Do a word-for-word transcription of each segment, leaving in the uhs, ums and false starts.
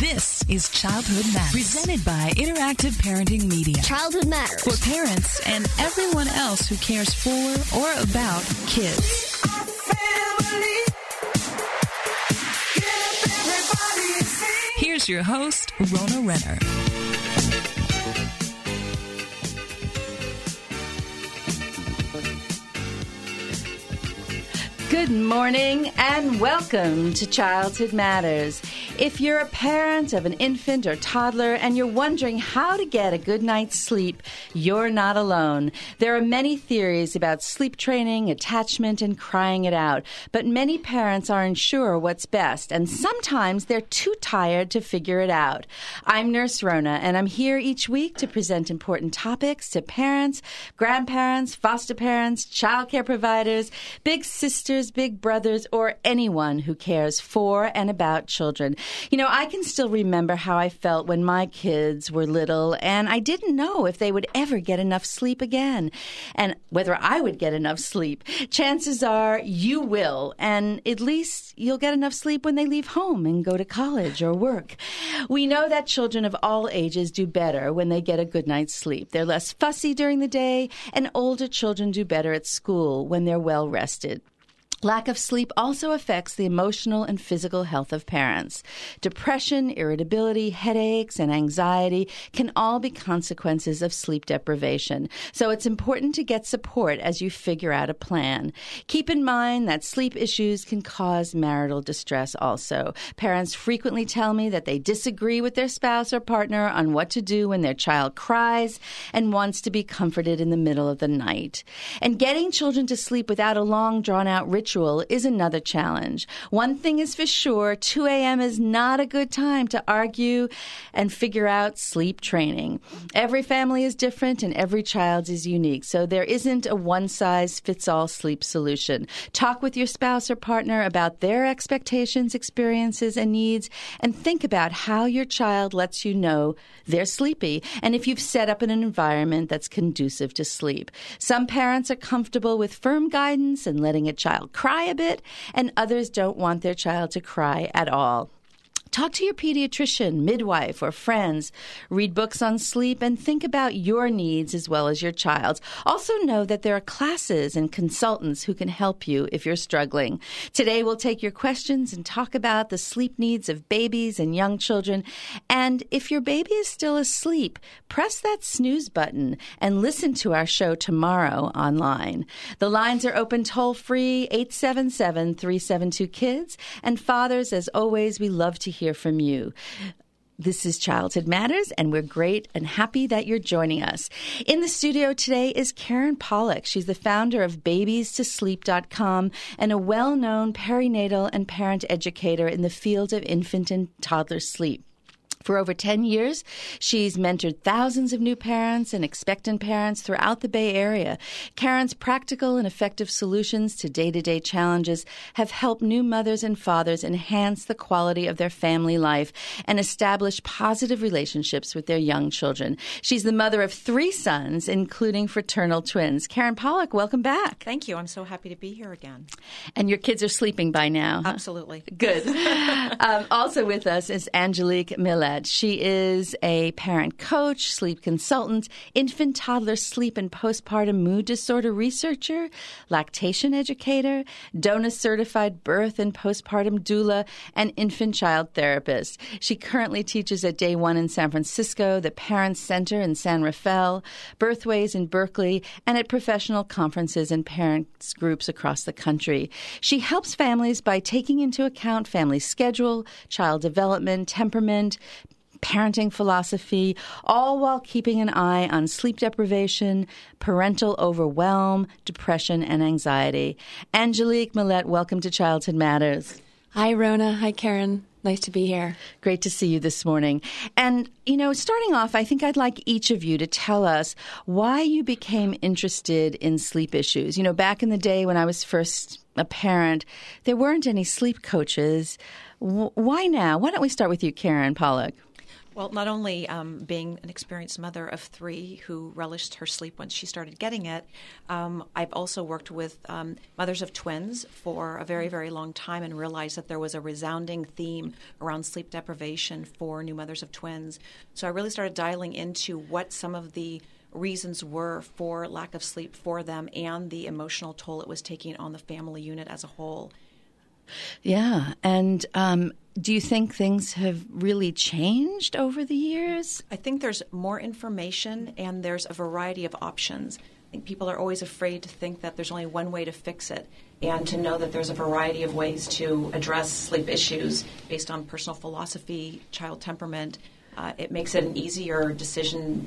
This is Childhood Matters, presented by Interactive Parenting Media. Childhood Matters. For parents and everyone else who cares for or about kids. Here's your host, Rona Renner. Good morning and welcome to Childhood Matters. If you're a parent of an infant or toddler and you're wondering how to get a good night's sleep, you're not alone. There are many theories about sleep training, attachment, and crying it out, but many parents aren't sure what's best, and sometimes they're too tired to figure it out. I'm Nurse Rona, and I'm here each week to present important topics to parents, grandparents, foster parents, childcare providers, big sisters, big brothers, or anyone who cares for and about children. You know, I can still remember how I felt when my kids were little, and I didn't know if they would ever get enough sleep again, and whether I would get enough sleep. Chances are you will, and at least you'll get enough sleep when they leave home and go to college or work. We know that children of all ages do better when they get a good night's sleep. They're less fussy during the day, and older children do better at school when they're well rested. Lack of sleep also affects the emotional and physical health of parents. Depression, irritability, headaches, and anxiety can all be consequences of sleep deprivation. So it's important to get support as you figure out a plan. Keep in mind that sleep issues can cause marital distress also. Parents frequently tell me that they disagree with their spouse or partner on what to do when their child cries and wants to be comforted in the middle of the night. And getting children to sleep without a long, drawn-out ritual is another challenge. One thing is for sure, two a.m. is not a good time to argue and figure out sleep training. Every family is different and every child is unique, so there isn't a one-size-fits-all sleep solution. Talk with your spouse or partner about their expectations, experiences, and needs, and think about how your child lets you know they're sleepy and if you've set up an environment that's conducive to sleep. Some parents are comfortable with firm guidance and letting a child cry a bit, and others don't want their child to cry at all. Talk to your pediatrician, midwife, or friends. Read books on sleep and think about your needs as well as your child's. Also know that there are classes and consultants who can help you if you're struggling. Today we'll take your questions and talk about the sleep needs of babies and young children. And if your baby is still asleep, press that snooze button and listen to our show tomorrow online. The lines are open toll-free, eight seven seven, three seven two, KIDS. And fathers, as always, we love to hear hear from you. This is Childhood Matters, and we're great and happy that you're joining us. In the studio today is Karen Pollock. She's the founder of babies to sleep dot com and a well-known perinatal and parent educator in the field of infant and toddler sleep. For over ten years, she's mentored thousands of new parents and expectant parents throughout the Bay Area. Karen's practical and effective solutions to day-to-day challenges have helped new mothers and fathers enhance the quality of their family life and establish positive relationships with their young children. She's the mother of three sons, including fraternal twins. Karen Pollock, welcome back. Thank you. I'm so happy to be here again. And your kids are sleeping by now. Huh? Absolutely. Good. um, also with us is Angelique Millet. She is a parent coach, sleep consultant, infant toddler sleep and postpartum mood disorder researcher, lactation educator, DONA certified birth and postpartum doula, and infant child therapist. She currently teaches at Day One in San Francisco, the Parents Center in San Rafael, Birthways in Berkeley, and at professional conferences and parents groups across the country. She helps families by taking into account family schedule, child development, temperament, parenting philosophy, all while keeping an eye on sleep deprivation, parental overwhelm, depression, and anxiety. Angelique Millet, welcome to Childhood Matters. Hi, Rona. Hi, Karen. Nice to be here. Great to see you this morning. And, you know, starting off, I think I'd like each of you to tell us why you became interested in sleep issues. You know, back in the day when I was first a parent, there weren't any sleep coaches. W- why now? Why don't we start with you, Karen Pollock? Well, not only um, being an experienced mother of three who relished her sleep once she started getting it, um, I've also worked with um, mothers of twins for a very, very long time and realized that there was a resounding theme around sleep deprivation for new mothers of twins. So I really started dialing into what some of the reasons were for lack of sleep for them and the emotional toll it was taking on the family unit as a whole. Yeah. And um, do you think things have really changed over the years? I think there's more information and there's a variety of options. I think people are always afraid to think that there's only one way to fix it and to know that there's a variety of ways to address sleep issues based on personal philosophy, child temperament. Uh, it makes it an easier decision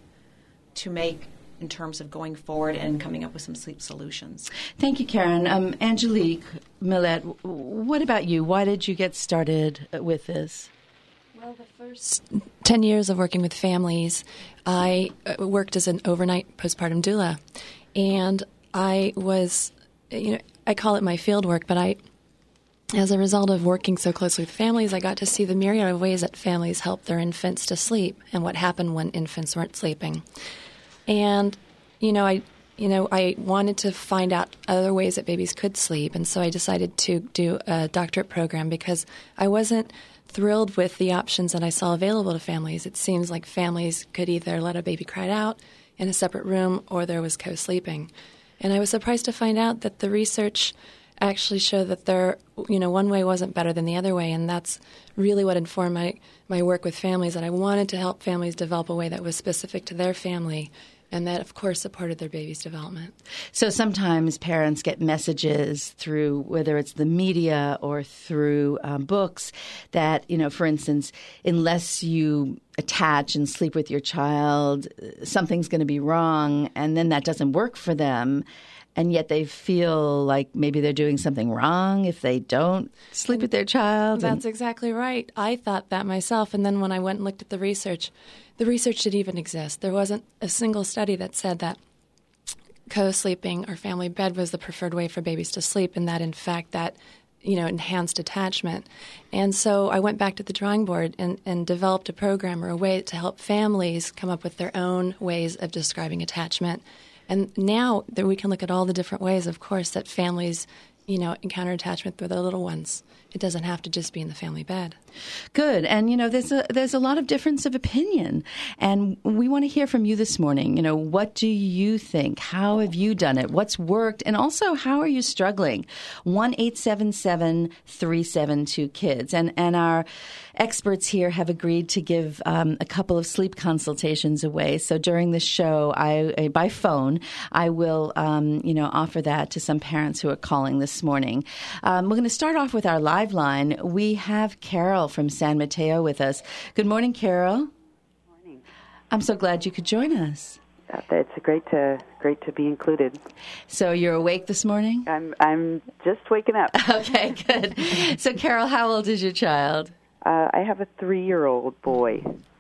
to make in terms of going forward and coming up with some sleep solutions. Thank you, Karen. Um, Angelique Millette, what about you? Why did you get started with this? Well, the first ten years of working with families, I worked as an overnight postpartum doula. And I was, you know, I call it my field work, but I, as a result of working so closely with families, I got to see the myriad of ways that families help their infants to sleep and what happened when infants weren't sleeping. And, you know, I you know, I wanted to find out other ways that babies could sleep, and so I decided to do a doctorate program because I wasn't thrilled with the options that I saw available to families. It seems like families could either let a baby cry out in a separate room or there was co-sleeping. And I was surprised to find out that the research actually showed that there, you know, one way wasn't better than the other way, and that's really what informed my, my work with families, that I wanted to help families develop a way that was specific to their family and that, of course, supported their baby's development. So sometimes parents get messages through, whether it's the media or through um, books, that, you know, for instance, unless you attach and sleep with your child, something's going to be wrong, and then that doesn't work for them. And yet they feel like maybe they're doing something wrong if they don't sleep with their child. That's and- exactly right. I thought that myself. And then when I went and looked at the research, the research didn't even exist. There wasn't a single study that said that co-sleeping or family bed was the preferred way for babies to sleep, and that, in fact, that, you know, enhanced attachment. And so I went back to the drawing board and, and developed a program or a way to help families come up with their own ways of describing attachment. And now that we can look at all the different ways, of course, that families, you know, encounter attachment with their little ones. It doesn't have to just be in the family bed. Good. And, you know, there's a there's a lot of difference of opinion. And we want to hear from you this morning. You know, what do you think? How have you done it? What's worked? And also, how are you struggling? one eight seven seven, three seven two, KIDS. And, and our experts here have agreed to give um, a couple of sleep consultations away. So during the show, I by phone, I will, um, you know, offer that to some parents who are calling this morning. Um, we're going to start off with our live line. We have Carol from San Mateo with us. Good morning, Carol. Morning. I'm so glad you could join us. Uh, It's great to great to be included. So you're awake this morning? I'm I'm just waking up. Okay, good. So, Carol, how old is your child? Uh, I have a three-year-old boy.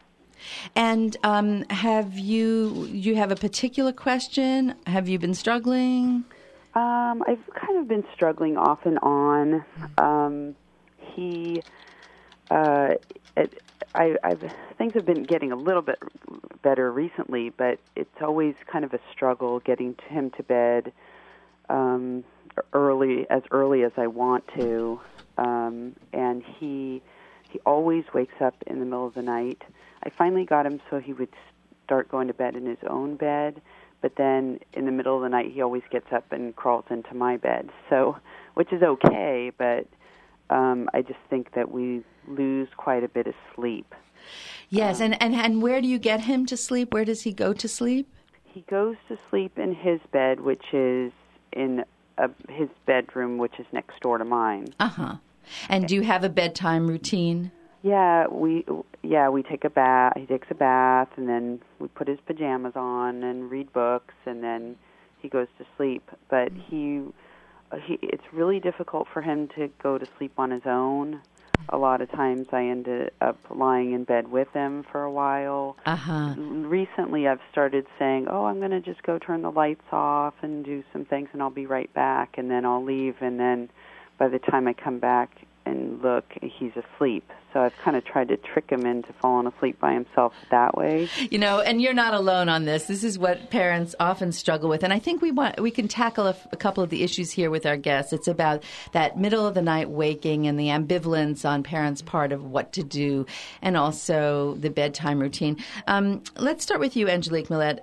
And um, have you you have a particular question? Have you been struggling? Um, I've kind of been struggling off and on. Um, he, uh, it, I, I've things have been getting a little bit better recently, but it's always kind of a struggle getting to him to bed um, early, as early as I want to, um, and he he always wakes up in the middle of the night. I finally got him so he would start going to bed in his own bed. But then in the middle of the night, he always gets up and crawls into my bed. So, which is okay, but um, I just think that we lose quite a bit of sleep. Yes, um, and, and, and where do you get him to sleep? Where does he go to sleep? He goes to sleep in his bed, which is in a, his bedroom, which is next door to mine. Uh-huh. And do you have a bedtime routine? Yeah, we yeah we take a bath. He takes a bath, and then we put his pajamas on and read books, and then he goes to sleep. But he, he it's really difficult for him to go to sleep on his own. A lot of times, I end up lying in bed with him for a while. Uh-huh. Recently, I've started saying, "Oh, I'm going to just go turn the lights off and do some things, and I'll be right back." And then I'll leave, and then by the time I come back, and look, he's asleep. So I've kind of tried to trick him into falling asleep by himself that way. You know, and you're not alone on this. This is what parents often struggle with. And I think we want we can tackle a, a couple of the issues here with our guests. It's about that middle of the night waking and the ambivalence on parents' part of what to do, and also the bedtime routine. Um, let's start with you, Angelique Millette.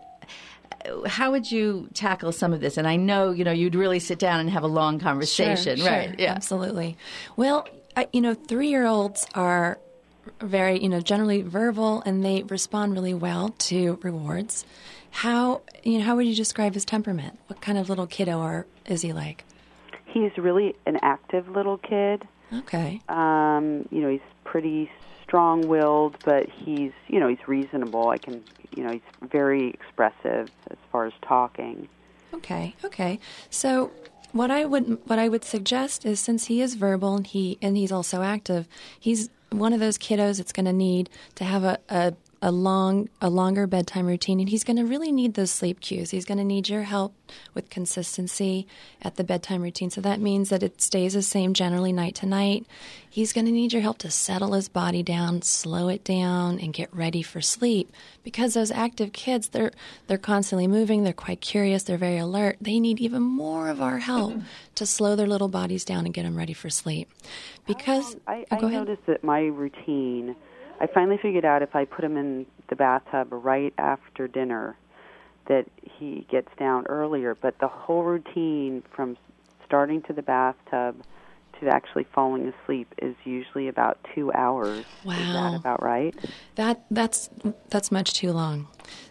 How would you tackle some of this? And I know, you know, you'd really sit down and have a long conversation, sure, right? Sure, yeah, absolutely. Well, I, you know, three-year-olds are very, you know, generally verbal, and they respond really well to rewards. How, you know, how would you describe his temperament? What kind of little kiddo are, is he like? He's really an active little kid. Okay. Um, you know, he's pretty strong-willed, but he's, you know, he's reasonable. I can, you know, he's very expressive as far as talking. Okay. Okay. So what I would what I would suggest is, since he is verbal and he and he's also active, he's one of those kiddos that's going to need to have a, a a long a longer bedtime routine, and he's going to really need those sleep cues. He's going to need your help with consistency at the bedtime routine. So that means that it stays the same generally night to night. He's going to need your help to settle his body down, slow it down, and get ready for sleep. Because those active kids, they're they're constantly moving, they're quite curious, they're very alert. They need even more of our help to slow their little bodies down and get them ready for sleep. Because I, oh, I go ahead. noticed that my routine, I finally figured out if I put him in the bathtub right after dinner, that he gets down earlier. But the whole routine from starting to the bathtub to actually falling asleep is usually about two hours. Wow. Is that about right? That that's that's much too long.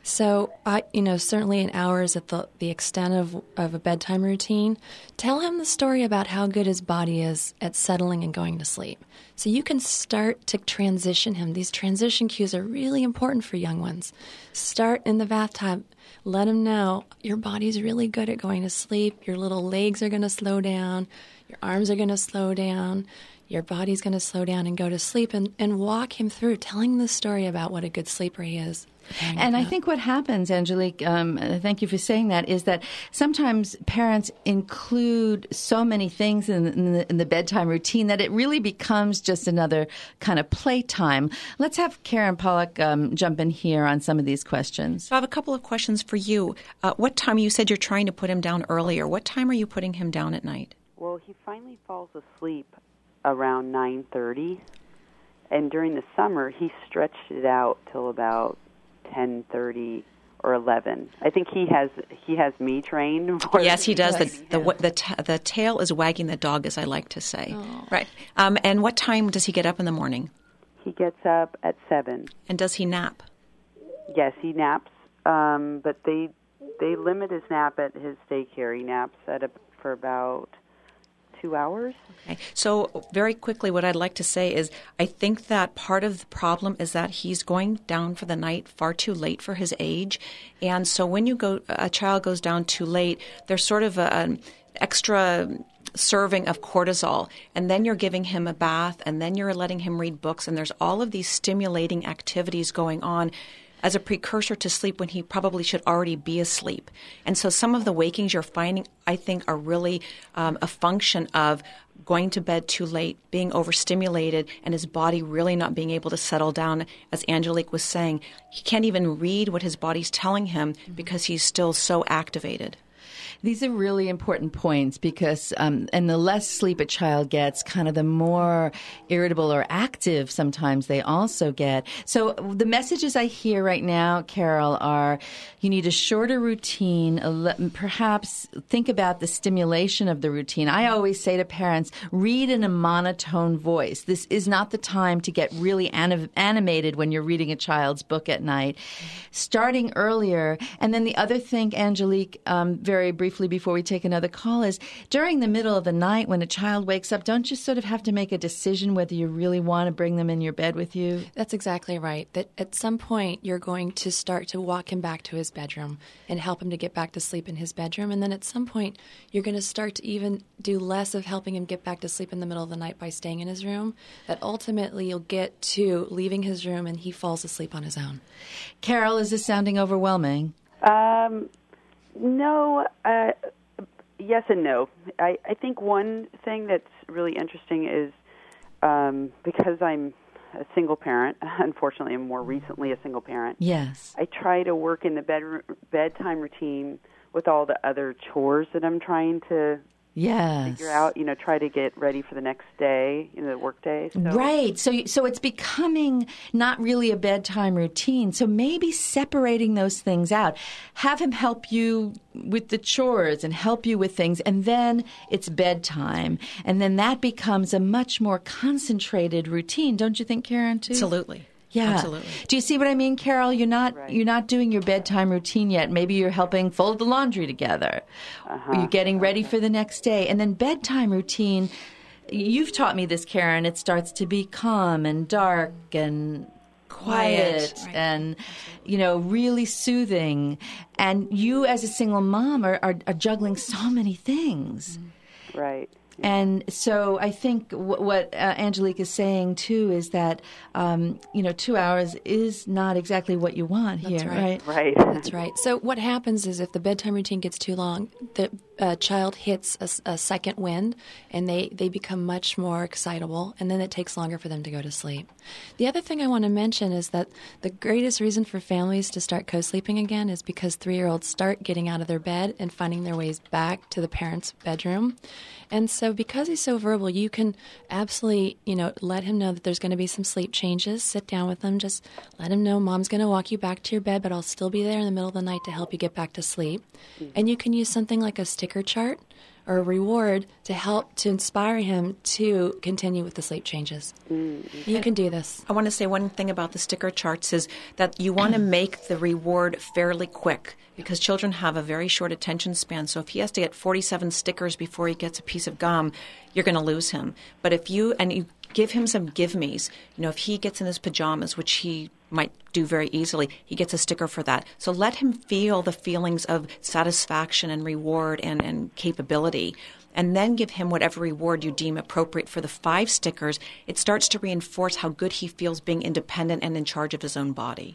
So I, you know, certainly an hour is at the the extent of of a bedtime routine. Tell him the story about how good his body is at settling and going to sleep. So you can start to transition him. These transition cues are really important for young ones. Start in the bathtub. Let him know your body's really good at going to sleep. Your little legs are going to slow down. Your arms are going to slow down. Your body's going to slow down and go to sleep, and, and walk him through telling the story about what a good sleeper he is. And I think what happens, Angelique, um, thank you for saying that, is that sometimes parents include so many things in, in, the, in the bedtime routine that it really becomes just another kind of playtime. Let's have Karen Pollock um, jump in here on some of these questions. So I have a couple of questions for you. Uh, what time, you said you're trying to put him down earlier. What time are you putting him down at night? Well, he finally falls asleep around nine thirty, and during the summer he stretched it out till about ten thirty or eleven. I think he has he has me trained. Yes, he does. The the the, ta- the tail is wagging the dog, as I like to say. Oh. Right. Um, and what time does he get up in the morning? He gets up at seven. And does he nap? Yes, he naps, um, but they they limit his nap at his daycare. He naps at a, for about two hours. Okay. So very quickly, what I'd like to say is I think that part of the problem is that he's going down for the night far too late for his age. And so when you go, a child goes down too late, there's sort of a, an extra serving of cortisol, and then you're giving him a bath, and then you're letting him read books, and there's all of these stimulating activities going on as a precursor to sleep when he probably should already be asleep. And so some of the wakings you're finding, I think, are really um, a function of going to bed too late, being overstimulated, and his body really not being able to settle down. As Angelique was saying, he can't even read what his body's telling him because he's still so activated. These are really important points because, um, and the less sleep a child gets, kind of the more irritable or active sometimes they also get. So the messages I hear right now, Carol, are you need a shorter routine, a le- perhaps think about the stimulation of the routine. I always say to parents, read in a monotone voice. This is not the time to get really anim- animated when you're reading a child's book at night. Starting earlier. And then the other thing, Angelique, um, very briefly, before we take another call, is during the middle of the night when a child wakes up, don't you sort of have to make a decision whether you really want to bring them in your bed with you? That's exactly right. That at some point you're going to start to walk him back to his bedroom and help him to get back to sleep in his bedroom. And then at some point you're going to start to even do less of helping him get back to sleep in the middle of the night by staying in his room. That ultimately you'll get to leaving his room and he falls asleep on his own. Carol, is this sounding overwhelming? Um, no, uh, yes and no. I, I think one thing that's really interesting is um, because I'm a single parent, unfortunately, I'm more recently a single parent. Yes. I try to work in the bed, bedtime routine with all the other chores that I'm trying to Yes. figure out, you know, try to get ready for the next day, you know, the work day. So. Right. So so it's becoming not really a bedtime routine. So maybe separating those things out. Have him help you with the chores and help you with things, and then it's bedtime. And then that becomes a much more concentrated routine. Don't you think, Karen, too? Absolutely. Yeah. Absolutely. Do you see what I mean, Carol? You're not Right. you're not doing your bedtime routine yet. Maybe you're helping fold the laundry together. Uh-huh. Or you're getting ready for the next day. And then bedtime routine, you've taught me this, Karen, it starts to be calm and dark and quiet, Quiet. Right. and, you know, really soothing. And you as a single mom are, are, are juggling so many things. Right. And so I think w- what uh, Angelique is saying, too, is that, um, you know, two hours is not exactly what you want That's here, right. right? Right. That's right. So what happens is if the bedtime routine gets too long, the uh, child hits a, s- a second wind, and they, they become much more excitable, and then it takes longer for them to go to sleep. The other thing I want to mention is that the greatest reason for families to start co-sleeping again is because three-year-olds start getting out of their bed and finding their ways back to the parent's bedroom. And so because he's so verbal, you can absolutely, you know, let him know that there's going to be some sleep changes. Sit down with him. Just let him know Mom's going to walk you back to your bed, but I'll still be there in the middle of the night to help you get back to sleep. Mm-hmm. And you can use something like a sticker chart or a reward to help to inspire him to continue with the sleep changes. Mm-hmm. You can do this. I want to say one thing about the sticker charts is that you want to make the reward fairly quick because children have a very short attention span. So if he has to get forty-seven stickers before he gets a piece of gum, you're going to lose him. But if you, and you give him some give-me's, you know, if he gets in his pajamas, which he might do very easily, he gets a sticker for that. So let him feel the feelings of satisfaction and reward and, and capability. And then give him whatever reward you deem appropriate for the five stickers. It starts to reinforce how good he feels being independent and in charge of his own body.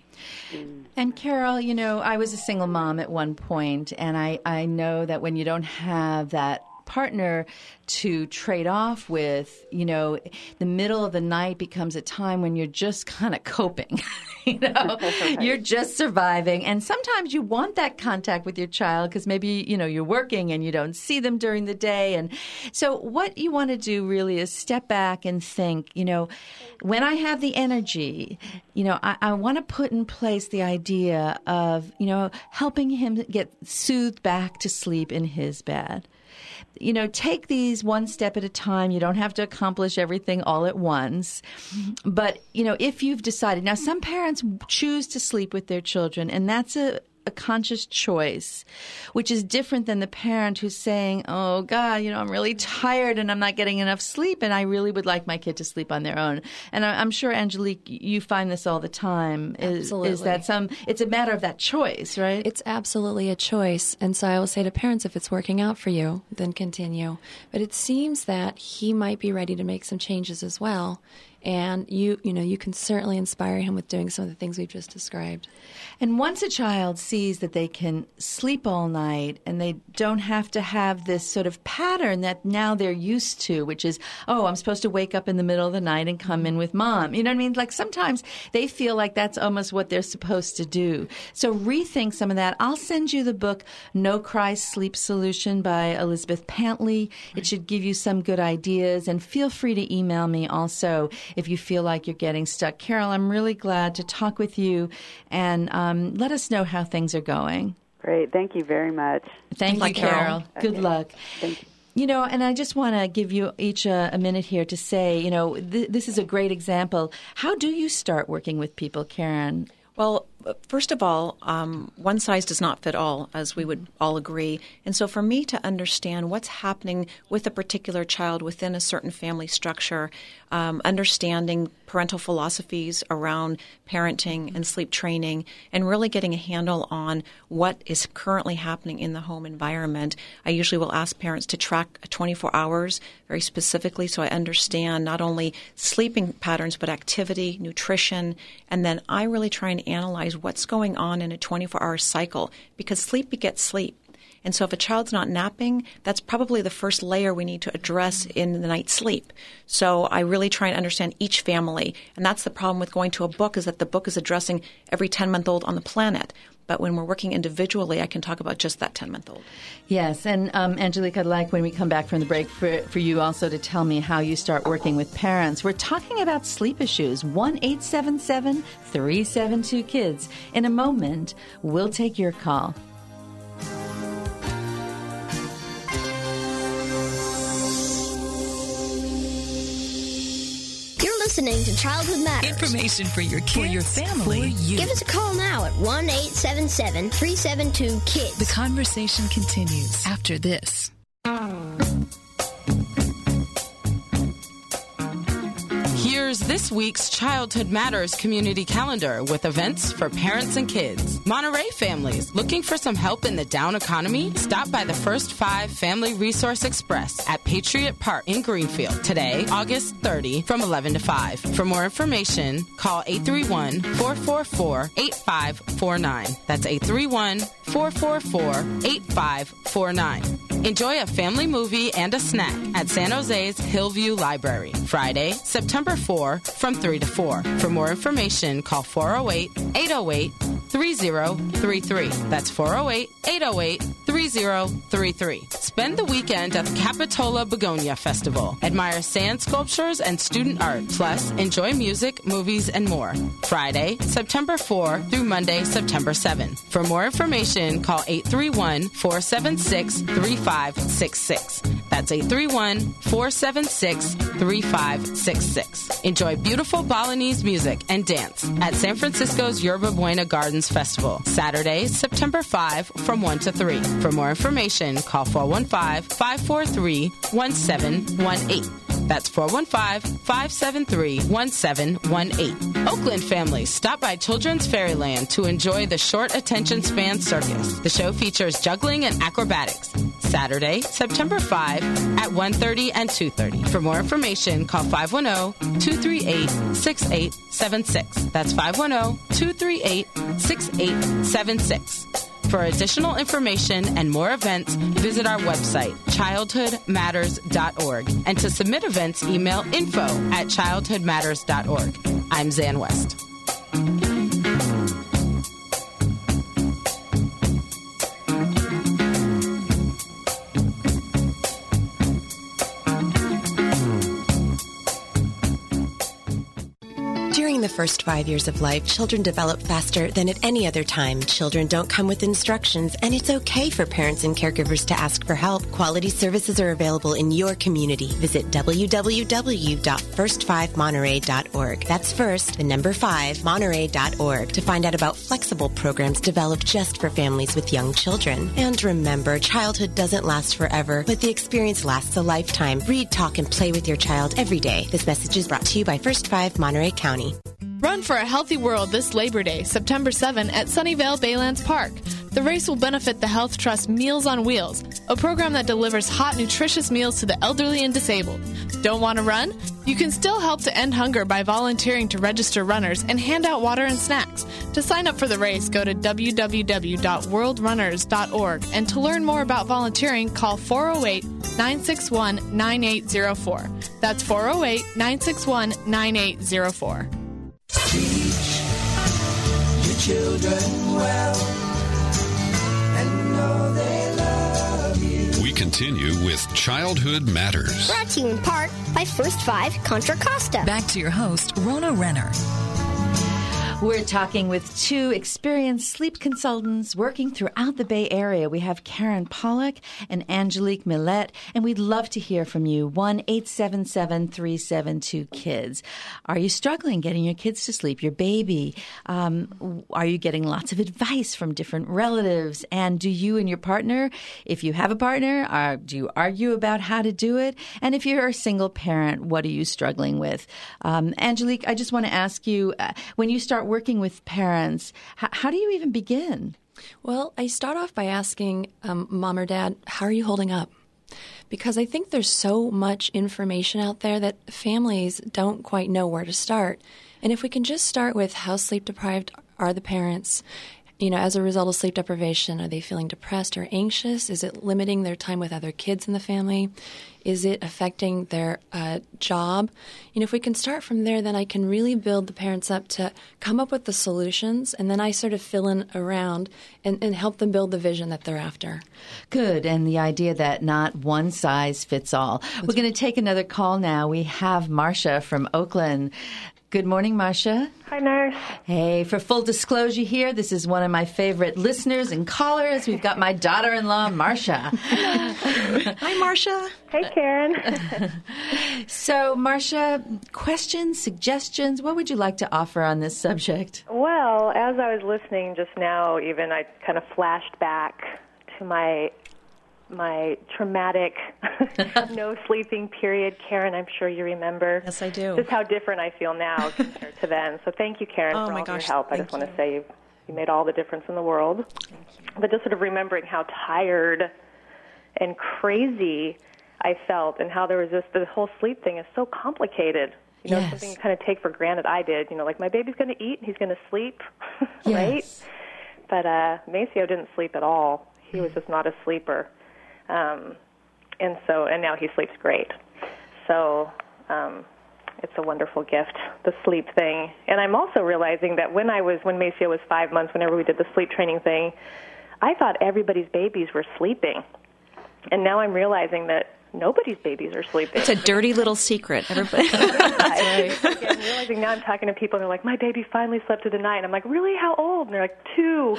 And Carol, you know, I was a single mom at one point, and I, I know that when you don't have that partner to trade off with, you know, the middle of the night becomes a time when you're just kind of coping, you know, right. You're just surviving. And sometimes you want that contact with your child because maybe, you know, you're working and you don't see them during the day. And so what you want to do really is step back and think, you know, when I have the energy, you know, I, I want to put in place the idea of, you know, helping him get soothed back to sleep in his bed. You know, take these one step at a time. You don't have to accomplish everything all at once. But, you know, if you've decided, now some parents choose to sleep with their children, and that's a, a conscious choice, which is different than the parent who's saying, oh, God, you know, I'm really tired and I'm not getting enough sleep and I really would like my kid to sleep on their own. And I, I'm sure, Angelique, you find this all the time. Is, Absolutely. Is that some, it's a matter of that choice, right? It's absolutely a choice. And so I will say to parents, if it's working out for you, then continue. But it seems that he might be ready to make some changes as well. And you, you know, you can certainly inspire him with doing some of the things we've just described. And once a child sees that they can sleep all night and they don't have to have this sort of pattern that now they're used to, which is, oh, I'm supposed to wake up in the middle of the night and come in with Mom. You know what I mean? Like sometimes they feel like that's almost what they're supposed to do. So rethink some of that. I'll send you the book, No Cry Sleep Solution by Elizabeth Pantley. It should give you some good ideas. And feel free to email me also if you feel like you're getting stuck. Carol, I'm really glad to talk with you, and um, let us know how things are going. Great. Thank you very much. Thank, Thank you, Carol. Carol. Okay. Good luck. Thank you. You know, and I just want to give you each a, a minute here to say, you know, th- this is a great example. How do you start working with people, Karen? Well, first of all, um, one size does not fit all, as we would all agree. And so for me to understand what's happening with a particular child within a certain family structure, um, understanding parental philosophies around parenting and sleep training, and really getting a handle on what is currently happening in the home environment, I usually will ask parents to track twenty-four hours very specifically so I understand not only sleeping patterns but activity, nutrition, and then I really try and analyze what's going on in a twenty-four hour cycle because sleep begets sleep. And so if a child's not napping, that's probably the first layer we need to address in the night's sleep. So I really try and understand each family. And that's the problem with going to a book, is that the book is addressing every ten-month-old on the planet. But when we're working individually, I can talk about just that ten-month-old. Yes, and um, Angelique, I'd like when we come back from the break for, for you also to tell me how you start working with parents. We're talking about sleep issues. one eight seven seven, three seven two, KIDS. In a moment, we'll take your call. Listening to Childhood Matters. Information for your kids, for your family, for you. Give us a call now at one eight seven seven, three seven two, KIDS. The conversation continues after this. Here's this week's Childhood Matters community calendar with events for parents and kids. Monterey families looking for some help in the down economy? Stop by the First Five Family Resource Express at Patriot Park in Greenfield today, August thirtieth, from eleven to five. For more information, call eight three one, four four four, eight five four nine. That's eight three one, four four four, eight five four nine. Enjoy a family movie and a snack at San Jose's Hillview Library, Friday, September fourth, from three to four. For more information, call four oh eight, eight oh eight, three oh three three. That's four oh eight, eight oh eight, three oh three three. Spend the weekend at the Capitola Begonia Festival. Admire sand sculptures and student art. Plus, enjoy music, movies, and more. Friday, September fourth through Monday, September seventh. For more information, call eight three one, four seven six, three five six six. That's eight three one, four seven six, three five six six. Enjoy beautiful Balinese music and dance at San Francisco's Yerba Buena Gardens Festival, Saturday, September fifth, from one to three. For more information, call four one five, five four three, one seven one eight. That's four one five, five seven three, one seven one eight. Oakland families, stop by Children's Fairyland to enjoy the Short Attention Span Circus. The show features juggling and acrobatics. Saturday, September fifth at one thirty and two thirty. For more information, call five one zero, two three eight, six eight seven six. That's five one zero, two three eight, six eight seven six. For additional information and more events, visit our website, childhood matters dot org. And to submit events, email info at childhood matters dot org. I'm Zan West. During the first five years of life, children develop faster than at any other time. Children don't come with instructions, and it's okay for parents and caregivers to ask for help. Quality services are available in your community. Visit w w w dot first five monterey dot org. That's first, the number five, monterey dot org, to find out about flexible programs developed just for families with young children. And remember, childhood doesn't last forever, but the experience lasts a lifetime. Read, talk, and play with your child every day. This message is brought to you by First Five Monterey County. Run for a healthy world this Labor Day, September seventh at Sunnyvale Baylands Park. The race will benefit the Health Trust Meals on Wheels, a program that delivers hot, nutritious meals to the elderly and disabled. Don't want to run? You can still help to end hunger by volunteering to register runners and hand out water and snacks. To sign up for the race, go to w w w dot world runners dot org, and to learn more about volunteering, call four oh eight, nine six one, nine eight zero four. That's four oh eight, nine six one, nine eight zero four. Teach your children well and know they love you. We continue with Childhood Matters. Brought to you in part by First Five Contra Costa. Back to your host, Rona Renner. We're talking with two experienced sleep consultants working throughout the Bay Area. We have Karen Pollock and Angelique Millette, and we'd love to hear from you. one eight seven seven, three seven two, KIDS. Are you struggling getting your kids to sleep, your baby? Um, are you getting lots of advice from different relatives? And do you and your partner, if you have a partner, are, do you argue about how to do it? And if you're a single parent, what are you struggling with? Um, Angelique, I just want to ask you, uh, when you start working with parents, how, how do you even begin? Well, I start off by asking um, mom or dad, how are you holding up? Because I think there's so much information out there that families don't quite know where to start. And if we can just start with how sleep deprived are the parents, you know, as a result of sleep deprivation, are they feeling depressed or anxious? Is it limiting their time with other kids in the family? Is it affecting their uh, job? You know, if we can start from there, then I can really build the parents up to come up with the solutions, and then I sort of fill in around and, and help them build the vision that they're after. Good. And the idea that not one size fits all. We're going to take another call now. We have Marcia from Oakland. Good morning, Marcia. Hi, nurse. Hey, for full disclosure here, this is one of my favorite listeners and callers. We've got my daughter-in-law, Marcia. Hi, Marcia. Hey, Karen. So, Marcia, questions, suggestions, what would you like to offer on this subject? Well, as I was listening just now, even I kind of flashed back to my my traumatic no sleeping period. Karen, I'm sure you remember. Yes, I do. Just how different I feel now compared to then. So thank you, Karen, oh for my all gosh, of your help. I just want to say you, you made all the difference in the world. But just sort of remembering how tired and crazy I felt and how there was this, the whole sleep thing is so complicated. You know, yes. something you kind of take for granted. I did. You know, like my baby's going to eat and he's going to sleep, yes. right? But uh, Maceo didn't sleep at all. He was just not a sleeper. Um, and so, and now he sleeps great. So, um, it's a wonderful gift, the sleep thing. And I'm also realizing that when I was, when Maceo was five months, whenever we did the sleep training thing, I thought everybody's babies were sleeping. And now I'm realizing that nobody's babies are sleeping. It's a dirty little secret. Everybody. Right. I'm realizing now I'm talking to people and they're like, my baby finally slept through the night. And I'm like, really? How old? And they're like, two.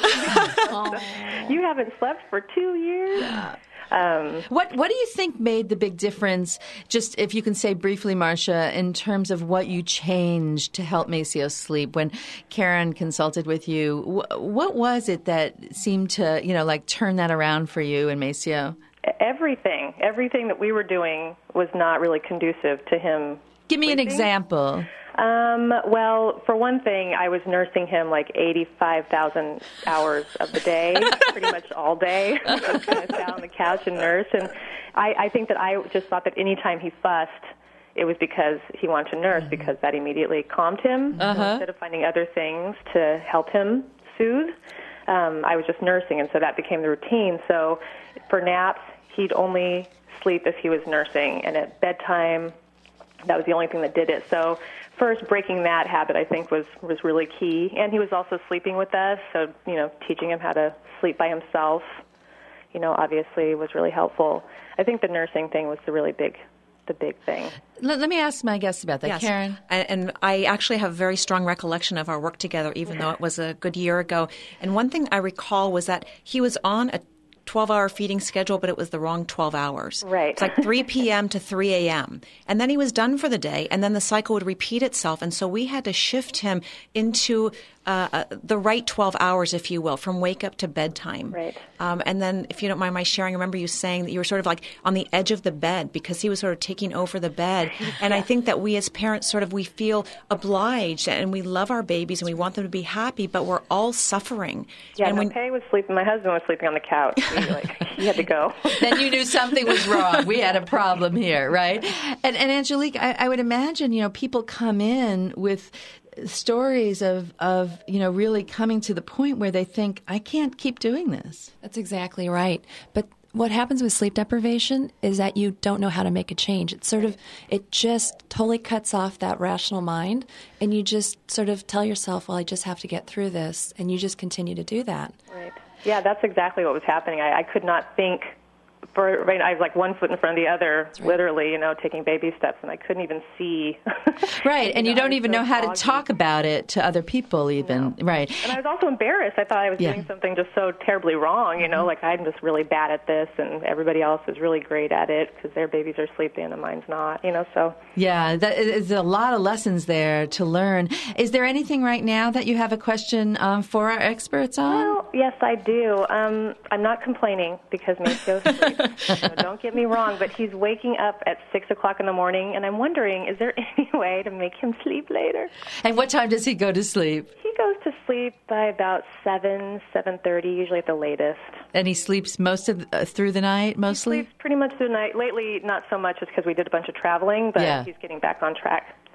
You haven't slept for two years? Yeah. Um, what what do you think made the big difference, just if you can say briefly, Marcia, in terms of what you changed to help Maceo sleep when Karen consulted with you? Wh- what was it that seemed to, you know, like turn that around for you and Maceo? Everything. Everything that we were doing was not really conducive to him. Give me sleeping. an example. Um, well, for one thing, I was nursing him like eighty-five thousand hours of the day, pretty much all day. I was going to sit on the couch and nurse. And I, I think that I just thought that any time he fussed, it was because he wanted to nurse, because that immediately calmed him. Uh-huh. So instead of finding other things to help him soothe, um, I was just nursing, and so that became the routine. So for naps, he'd only sleep if he was nursing, and at bedtime, that was the only thing that did it. So first, breaking that habit, I think, was, was really key. And he was also sleeping with us, so, you know, teaching him how to sleep by himself, you know, obviously was really helpful. I think the nursing thing was the really big, the big thing. Let, let me ask my guests about that, yes. Karen. And, and I actually have a very strong recollection of our work together, even though it was a good year ago. And one thing I recall was that he was on a twelve-hour feeding schedule, but it was the wrong twelve hours. Right. It's like three p.m. to three a.m. And then he was done for the day, and then the cycle would repeat itself. And so we had to shift him into uh, uh, the right twelve hours, if you will, from wake up to bedtime. Right. Um, and then, if you don't mind my sharing, I remember you saying that you were sort of like on the edge of the bed because he was sort of taking over the bed. And I think that we as parents sort of, we feel obliged and we love our babies and we want them to be happy, but we're all suffering. Yeah, and no, when, Kay was sleeping. My husband was sleeping on the couch. He, like, he had to go. Then you knew something was wrong. We had a problem here, right? And, and Angelique, I, I would imagine, you know, people come in with stories of, of, you know, really coming to the point where they think, I can't keep doing this. That's exactly right. But what happens with sleep deprivation is that you don't know how to make a change. It's sort of, it just totally cuts off that rational mind, and you just sort of tell yourself, well, I just have to get through this, and you just continue to do that. Right. Yeah, that's exactly what was happening. I, I could not think. For, right, I was like one foot in front of the other, right. Literally, you know, taking baby steps, and I couldn't even see. Right, and you, know, don't even so know how foggy. to talk about it to other people even, no. Right. And I was also embarrassed. I thought I was yeah. doing something just so terribly wrong, you know, mm-hmm. like I'm just really bad at this, and everybody else is really great at it because their babies are sleeping and mine's not, you know, so. Yeah, that is a lot of lessons there to learn. Is there anything right now that you have a question um, for our experts on? Well, yes, I do. Um, I'm not complaining because Maceo sleeps. So don't get me wrong, but he's waking up at six o'clock in the morning, and I'm wondering, is there any way to make him sleep later? And what time does he go to sleep? He goes to sleep by about seven, seven thirty, usually at the latest. And he sleeps most of uh, through the night, mostly? He sleeps pretty much through the night. Lately, not so much, just because we did a bunch of traveling, but yeah. he's getting back on track.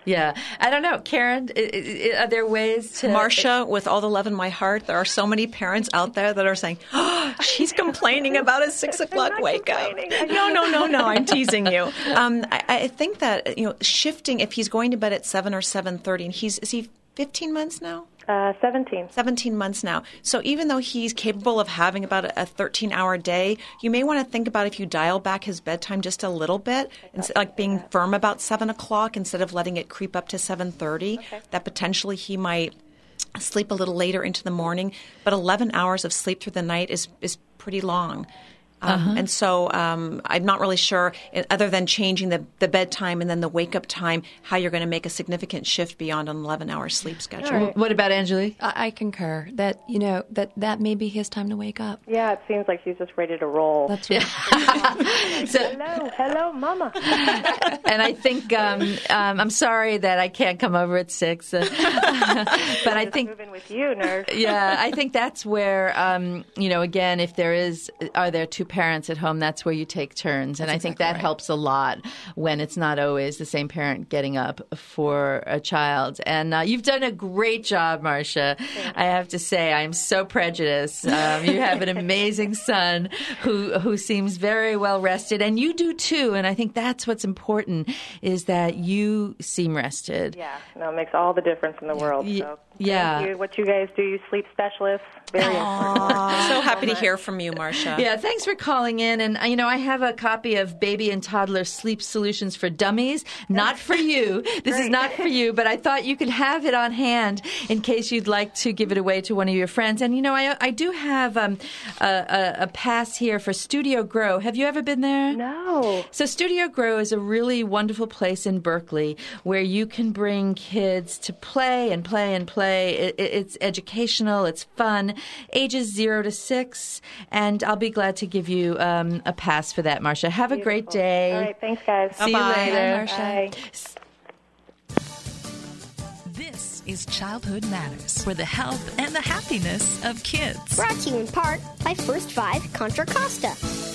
Yeah. I don't know. Karen, I, I, are there ways to... Marcia, with all the love in my heart, there are so many parents out there that are saying, oh, she's complaining about a six o'clock wake up. No, no, no, no, I'm teasing you. Um, I, I think that, you know, shifting, if he's going to bed at seven or seven thirty, and he's, is he fifteen months now? Uh, seventeen. seventeen months now. So even though he's capable of having about a thirteen-hour day, you may want to think about if you dial back his bedtime just a little bit, and like being firm about seven o'clock instead of letting it creep up to seven thirty, okay. that potentially he might sleep a little later into the morning. But eleven hours of sleep through the night is, is pretty long. Um, uh-huh. And so um, I'm not really sure, other than changing the, the bedtime and then the wake-up time, how you're going to make a significant shift beyond an eleven-hour sleep schedule. Right. What about Angelique? I, I concur that, you know, that, that may be his time to wake up. Yeah, it seems like he's just ready to roll. That's right. so, hello, hello, Mama. And I think, um, um, I'm sorry that I can't come over at six. Uh, but I think... moving with you, nurse. Yeah, I think that's where, um, you know, again, if there is, are there two parents at home, that's where you take turns. And that's I think exactly that right. helps a lot when it's not always the same parent getting up for a child. And uh, you've done a great job, Marcia. I have to say, I'm so prejudiced. Um, you have an amazing son who who seems very well rested, and you do too. And I think that's what's important, is that you seem rested. Yeah, no, it makes all the difference in the world. So yeah. Thank you. What you guys do, you sleep specialists, very important. So happy to hear from you, Marcia. Yeah, thanks for calling in. And, you know, I have a copy of Baby and Toddler Sleep Solutions for Dummies. Not for you. This is not for you, but I thought you could have it on hand in case you'd like to give it away to one of your friends. And, you know, I I do have um, a, a, a pass here for Studio Grow. Have you ever been there? No. So Studio Grow is a really wonderful place in Berkeley where you can bring kids to play and play and play. It, it, it's educational. It's fun. Ages zero to six. And I'll be glad to give you um, a pass for that, Marcia. Have Beautiful. a great day. All right. Thanks, guys. See Bye-bye. you later. Bye, Marcia. This is Childhood Matters, for the health and the happiness of kids. Brought to you in part by First Five Contra Costa.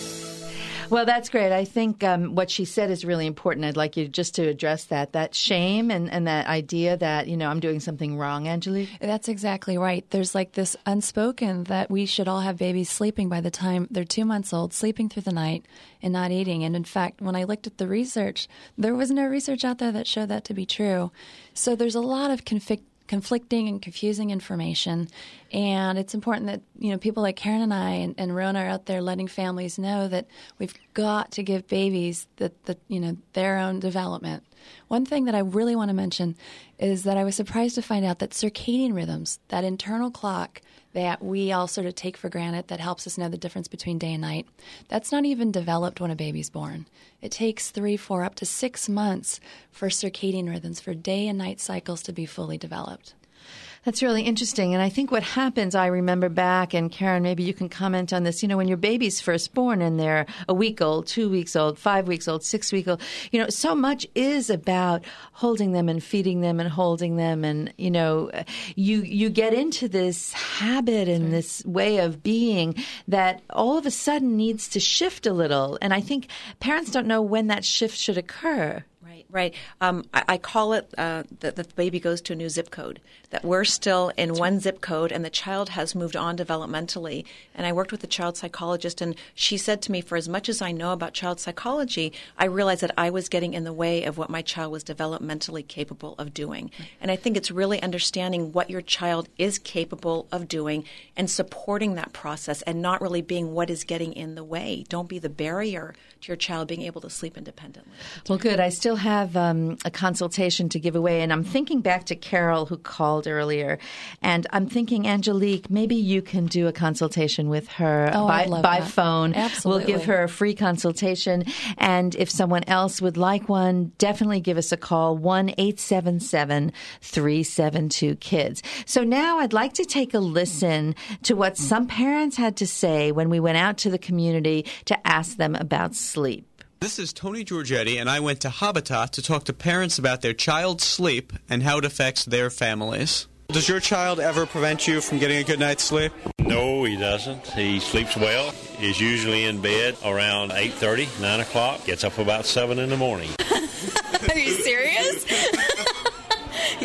Well, that's great. I think um, what she said is really important. I'd like you just to address that, that shame and, and that idea that, you know, I'm doing something wrong, Angelique. That's exactly right. There's like this unspoken that we should all have babies sleeping by the time they're two months old, sleeping through the night and not eating. And in fact, when I looked at the research, there was no research out there that showed that to be true. So there's a lot of confic- conflicting and confusing information. And it's important that, you know, people like Karen and I and, and Rona are out there letting families know that we've got to give babies the, the, you know, their own development. One thing that I really want to mention is that I was surprised to find out that circadian rhythms, that internal clock that we all sort of take for granted that helps us know the difference between day and night, that's not even developed when a baby's born. It takes three, four, up to six months for circadian rhythms, for day and night cycles to be fully developed. That's really interesting. And I think what happens, I remember back, and Karen, maybe you can comment on this, you know, when your baby's first born and they're a week old, two weeks old, five weeks old, six weeks old, you know, so much is about holding them and feeding them and holding them. And, you know, you you get into this habit and this way of being that all of a sudden needs to shift a little. And I think parents don't know when that shift should occur. Right, right. Um, I, I call it uh, that the baby goes to a new zip code, that we're still in That's one right. zip code and the child has moved on developmentally. And I worked with a child psychologist, and she said to me, for as much as I know about child psychology, I realized that I was getting in the way of what my child was developmentally capable of doing. And I think it's really understanding what your child is capable of doing and supporting that process and not really being what is getting in the way. Don't be the barrier to your child being able to sleep independently. Well, good. I still have um, a consultation to give away, and I'm thinking back to Carol who called earlier, and I'm thinking, Angelique, maybe you can do a consultation with her oh, by, I'd love by that. phone. Absolutely. We'll give her a free consultation, and if someone else would like one, definitely give us a call, one eight seven seven, three seven two, KIDS. So now I'd like to take a listen to what some parents had to say when we went out to the community to ask them about sleep. This is Tony Giorgetti, and I went to Habitat to talk to parents about their child's sleep and how it affects their families. Does your child ever prevent you from getting a good night's sleep? No, he doesn't. He sleeps well. He's usually in bed around eight thirty, nine o'clock. Gets up about seven in the morning. Are you serious?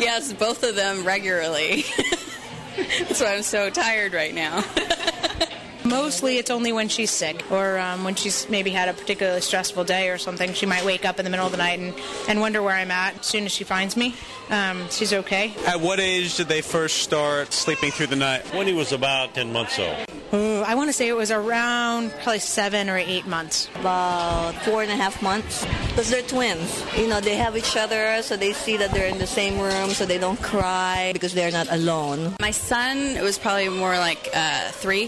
Yes, both of them regularly. That's why I'm so tired right now. Mostly it's only when she's sick or um, when she's maybe had a particularly stressful day or something. She might wake up in the middle of the night and, and wonder where I'm at. As soon as she finds me, um, she's okay. At what age did they first start sleeping through the night? When he was about ten months old. Ooh, I want to say it was around probably seven or eight months. About four and a half months. Because they're twins. You know, they have each other, so they see that they're in the same room, so they don't cry because they're not alone. My son was probably more like uh, three.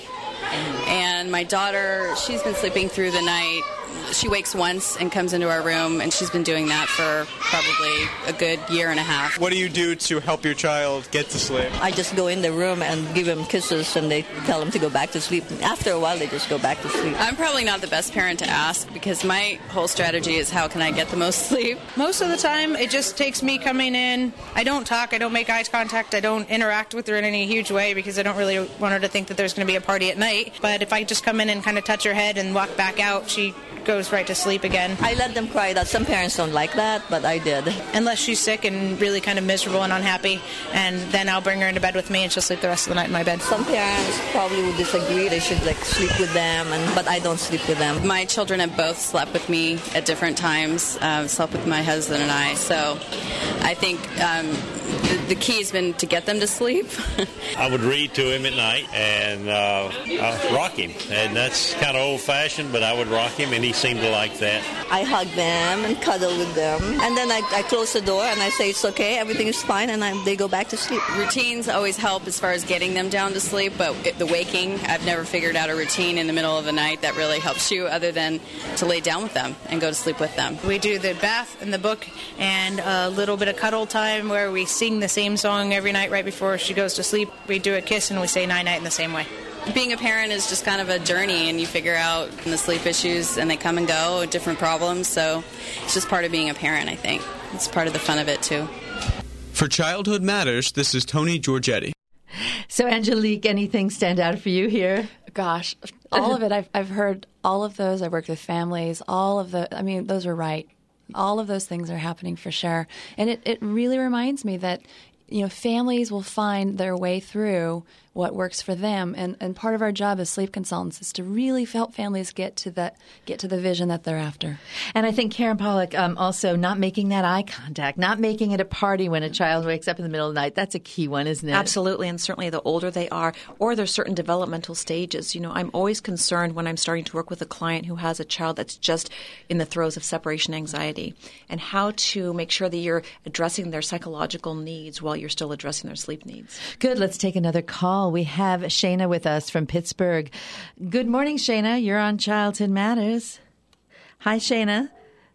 And my daughter, she's been sleeping through the night. She wakes once and comes into our room, and she's been doing that for probably a good year and a half. What do you do to help your child get to sleep? I just go in the room and give them kisses, and they tell them to go back to sleep. After a while, they just go back to sleep. I'm probably not the best parent to ask because my whole strategy is how can I get the most sleep? Most of the time, it just takes me coming in. I don't talk. I don't make eye contact. I don't interact with her in any huge way because I don't really want her to think that there's going to be a party at night. But if I just come in and kind of touch her head and walk back out, she goes right to sleep again. I let them cry. That some parents don't like that, but I did. Unless she's sick and really kind of miserable and unhappy, and then I'll bring her into bed with me and she'll sleep the rest of the night in my bed. Some parents probably would disagree. They should like sleep with them, and but I don't sleep with them. My children have both slept with me at different times. Uh, slept with my husband and I. So I think um, the, the key has been to get them to sleep. I would read to him at night and uh, uh, rock him, and that's kind of old-fashioned, but I would rock him, and he seemed to like that. I hug them and cuddle with them, and then I, I close the door and I say it's okay, everything is fine, and I, they go back to sleep. Routines always help as far as getting them down to sleep, but it, the waking, I've never figured out a routine in the middle of the night that really helps you other than to lay down with them and go to sleep with them. We do the bath and the book and a little bit of cuddle time where we sing the same song every night right before she goes to sleep. We do a kiss and we say night-night in the same way. Being a parent is just kind of a journey, and you figure out the sleep issues, and they come and go, different problems, so it's just part of being a parent, I think. It's part of the fun of it, too. For Childhood Matters, this is Tony Giorgetti. So, Angelique, anything stand out for you here? Gosh, all of it. I've, I've heard all of those. I worked with families, all of the, I mean, those are right. All of those things are happening for sure. And it, it really reminds me that, you know, families will find their way through what works for them, and, and part of our job as sleep consultants is to really help families get to that get to the vision that they're after. And I think Karen Pollock, um, also not making that eye contact, not making it a party when a child wakes up in the middle of the night. That's a key one, isn't it? Absolutely, and certainly the older they are, or there's certain developmental stages. You know, I'm always concerned when I'm starting to work with a client who has a child that's just in the throes of separation anxiety, and how to make sure that you're addressing their psychological needs while you're still addressing their sleep needs. Good. Let's take another call. We have Shayna with us from Pittsburgh. Good morning, Shayna. You're on Childhood Matters. Hi, Shayna.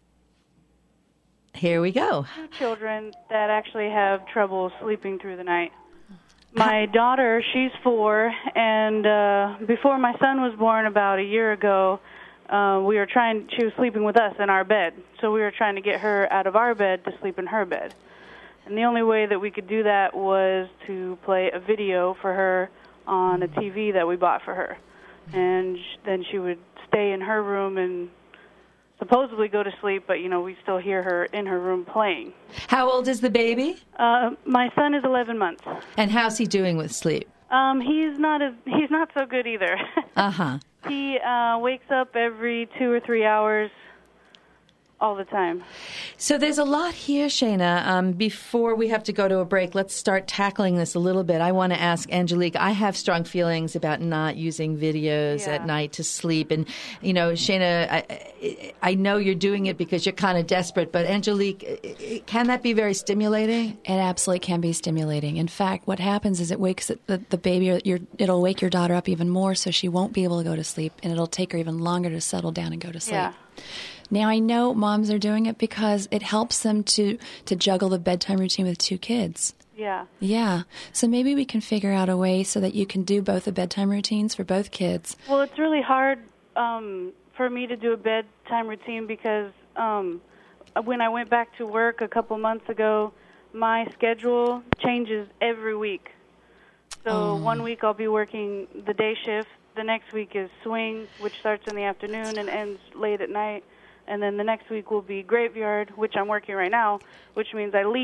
Here we go. Two children that actually have trouble sleeping through the night. My daughter, she's four, and uh, before my son was born about a year ago, uh, we were trying. She was sleeping with us in our bed, so we were trying to get her out of our bed to sleep in her bed. And the only way that we could do that was to play a video for her on a T V that we bought for her. And sh- then she would stay in her room and supposedly go to sleep, but, you know, we still hear her in her room playing. How old is the baby? Uh, my son is eleven months. And how's he doing with sleep? Um, he's not as, he's not so good either. Uh-huh. He uh, wakes up every two or three hours. All the time. So there's a lot here, Shayna. Um, before we have to go to a break, let's start tackling this a little bit. I want to ask Angelique, I have strong feelings about not using videos yeah. at night to sleep. And, you know, Shayna, I, I know you're doing it because you're kind of desperate, but Angelique, can that be very stimulating? It absolutely can be stimulating. In fact, what happens is it wakes the, the baby, or your, it'll wake your daughter up even more, so she won't be able to go to sleep, and it'll take her even longer to settle down and go to sleep. Yeah. Now, I know moms are doing it because it helps them to, to juggle the bedtime routine with two kids. Yeah. Yeah. So maybe we can figure out a way so that you can do both the bedtime routines for both kids. Well, it's really hard um, for me to do a bedtime routine because um, when I went back to work a couple months ago, my schedule changes every week. So oh. one week I'll be working the day shift. The next week is swing, which starts in the afternoon and ends late at night. And then the next week will be graveyard, which I'm working right now, which means I leave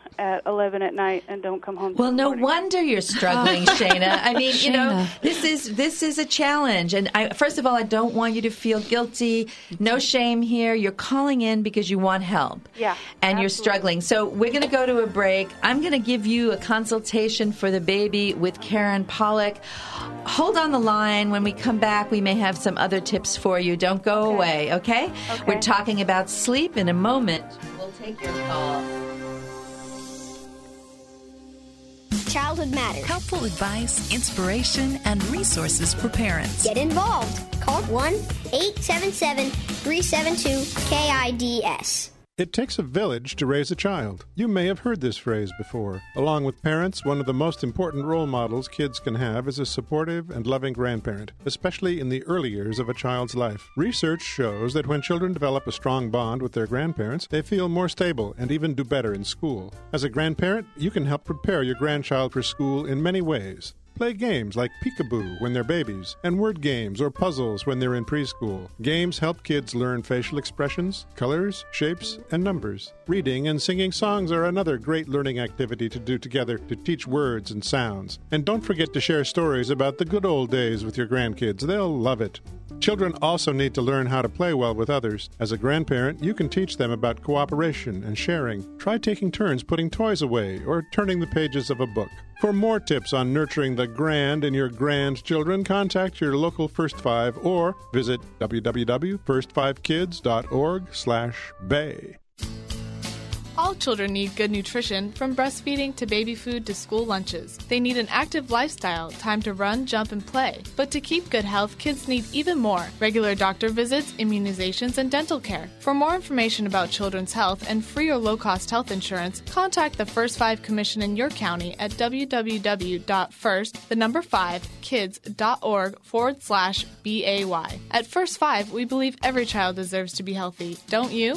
at eleven at night and don't come home. Well, till no morning. wonder you're struggling, Shayna. I mean, you know, this is this is a challenge. And I, first of all, I don't want you to feel guilty. No shame here. You're calling in because you want help. Yeah, And absolutely. you're struggling. So we're going to go to a break. I'm going to give you a consultation for the baby with Karen Pollock. Hold on the line. When we come back, we may have some other tips for you. Don't go Okay. away, okay? Okay. We're talking about sleep in a moment. We'll take your call. Childhood Matters. Helpful advice, inspiration, and resources for parents. Get involved. Call one eight seven seven, three seven two, K I D S. It takes a village to raise a child. You may have heard this phrase before. Along with parents, one of the most important role models kids can have is a supportive and loving grandparent, especially in the early years of a child's life. Research shows that when children develop a strong bond with their grandparents, they feel more stable and even do better in school. As a grandparent, you can help prepare your grandchild for school in many ways. Play games like peekaboo when they're babies, and word games or puzzles when they're in preschool. Games help kids learn facial expressions, colors, shapes, and numbers. Reading and singing songs are another great learning activity to do together to teach words and sounds. And don't forget to share stories about the good old days with your grandkids. They'll love it. Children also need to learn how to play well with others. As a grandparent, you can teach them about cooperation and sharing. Try taking turns putting toys away or turning the pages of a book. For more tips on nurturing the grand in your grandchildren, contact your local First Five or visit w w w dot first five kids dot org slash bay. All children need good nutrition, from breastfeeding to baby food to school lunches. They need an active lifestyle, time to run, jump, and play. But to keep good health, kids need even more: regular doctor visits, immunizations, and dental care. For more information about children's health and free or low-cost health insurance, contact the First Five Commission in your county at w w w dot first, the number five, kids.org forward slash B A Y. At First Five, we believe every child deserves to be healthy. Don't you?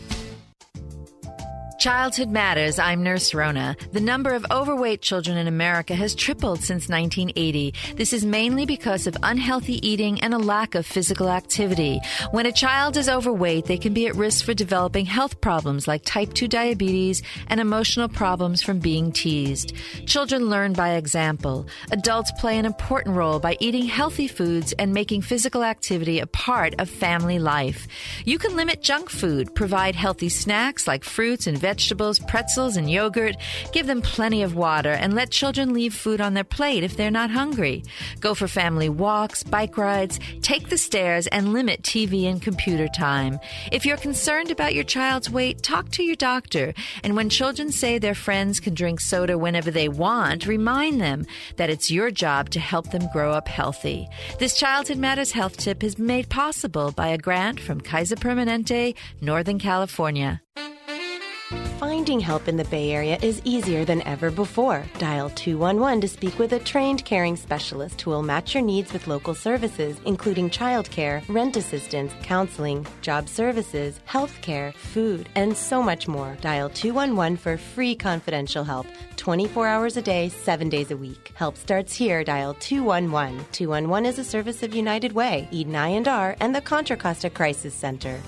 Childhood Matters. I'm Nurse Rona. The number of overweight children in America has tripled since nineteen eighty. This is mainly because of unhealthy eating and a lack of physical activity. When a child is overweight, they can be at risk for developing health problems like type two diabetes and emotional problems from being teased. Children learn by example. Adults play an important role by eating healthy foods and making physical activity a part of family life. You can limit junk food, provide healthy snacks like fruits and vegetables, vegetables, pretzels, and yogurt. Give them plenty of water and let children leave food on their plate if they're not hungry. Go for family walks, bike rides, take the stairs, and limit T V and computer time. If you're concerned about your child's weight, talk to your doctor. And when children say their friends can drink soda whenever they want, remind them that it's your job to help them grow up healthy. This Childhood Matters health tip is made possible by a grant from Kaiser Permanente, Northern California. Finding help in the Bay Area is easier than ever before. Dial two one one to speak with a trained caring specialist who will match your needs with local services, including childcare, rent assistance, counseling, job services, healthcare, food, and so much more. Dial two one one for free confidential help, twenty-four hours a day, seven days a week. Help starts here. Dial two one one. two one one is a service of United Way, Eden I and R, and the Contra Costa Crisis Center.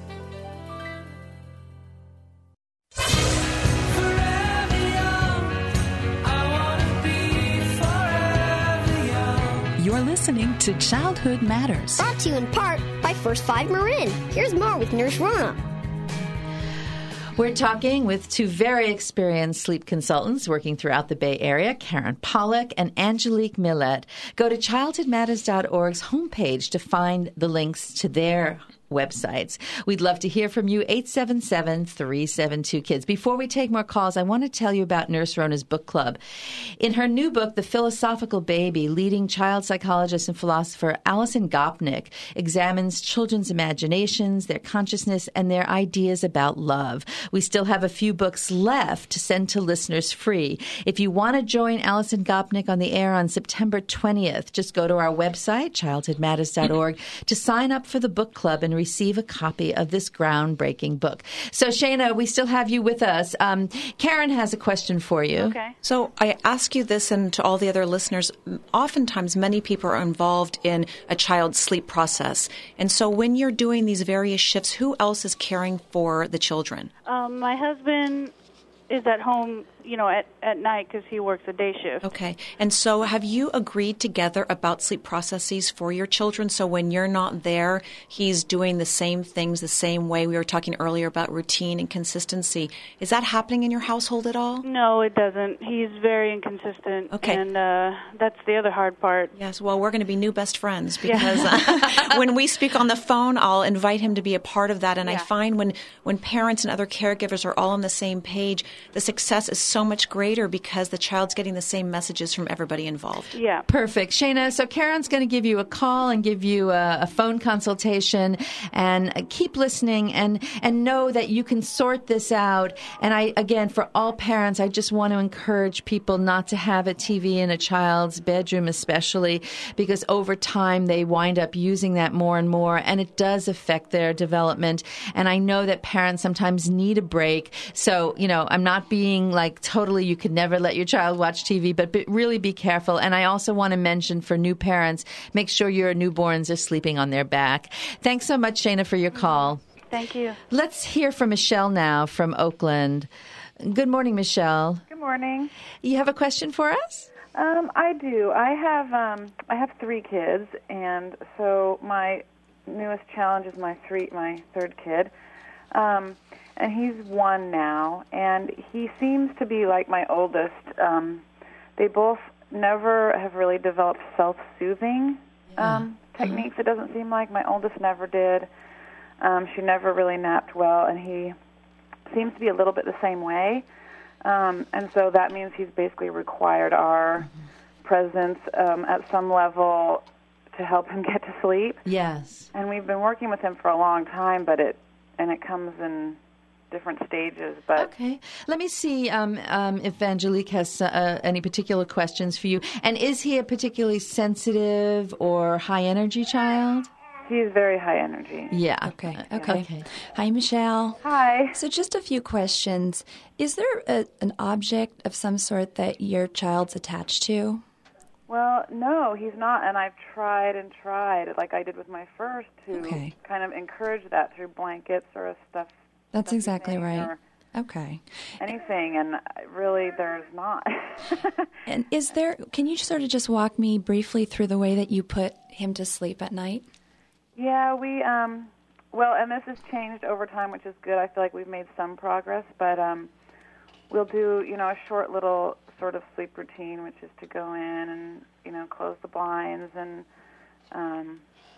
You're listening to Childhood Matters. Brought to you in part by First Five Marin. Here's more with Nurse Rona. We're talking with two very experienced sleep consultants working throughout the Bay Area, Karen Pollock and Angelique Millet. Go to childhood matters dot org's homepage to find the links to their websites. We'd love to hear from you, eight seven seven, three seven two, KIDS. Before we take more calls, I want to tell you about Nurse Rona's book club. In her new book, The Philosophical Baby, leading child psychologist and philosopher Alison Gopnik examines children's imaginations, their consciousness, and their ideas about love. We still have a few books left to send to listeners free. If you want to join Alison Gopnik on the air on September twentieth, just go to our website, childhood matters dot org, to sign up for the book club and receive a copy of this groundbreaking book. So, Shayna, we still have you with us. Um, Karen has a question for you. Okay. So I ask you this, and to all the other listeners, oftentimes many people are involved in a child's sleep process. And so when you're doing these various shifts, who else is caring for the children? Um, my husband is at home, you know, at, at night because he works a day shift. Okay. And so have you agreed together about sleep processes for your children? So when you're not there, he's doing the same things the same way. We were talking earlier about routine and consistency. Is that happening in your household at all? No, it doesn't. He's very inconsistent. Okay. And uh, that's the other hard part. Yes. Well, we're going to be new best friends because yeah. uh, when we speak on the phone, I'll invite him to be a part of that. And yeah. I find when, when parents and other caregivers are all on the same page, the success is so much greater because the child's getting the same messages from everybody involved. Yeah. Perfect. Shana, so Karen's going to give you a call and give you a, a phone consultation, and keep listening and, and know that you can sort this out. And I, again, for all parents, I just want to encourage people not to have a T V in a child's bedroom, especially because over time they wind up using that more and more, and it does affect their development. And I know that parents sometimes need a break. So, you know, I'm not being like totally you could never let your child watch T V, but be, really be careful. And I also want to mention for new parents, make sure your newborns are sleeping on their back. Thanks so much, Shana, for your call. Thank you. Let's hear from Michelle now from Oakland. Good morning, Michelle. Good morning. You have a question for us? Um, I do. I have um, I have three kids, and so my newest challenge is my three my third kid. Um, And he's one now, and he seems to be like my oldest. Um, they both never have really developed self-soothing um, yeah. techniques. It doesn't seem like my oldest never did. Um, she never really napped well, and he seems to be a little bit the same way. Um, and so that means he's basically required our mm-hmm. presence um, at some level to help him get to sleep. Yes. And we've been working with him for a long time, but it and it comes in different stages. But okay, let me see um, um, if Angelique has uh, any particular questions for you. And is he a particularly sensitive or high energy child? He's very high energy. Yeah. Okay. Yeah. Okay. okay. Hi, Michelle. Hi. So just a few questions. Is there a, an object of some sort that your child's attached to? Well, no, he's not, and I've tried and tried, like I did with my first, to okay. kind of encourage that through blankets or a stuffed That's exactly right. Okay. Anything, and really there's not. And is there, can you sort of just walk me briefly through the way that you put him to sleep at night? Yeah, we, um, well, and this has changed over time, which is good. I feel like we've made some progress, but um, we'll do, you know, a short little sort of sleep routine, which is to go in and, you know, close the blinds and um,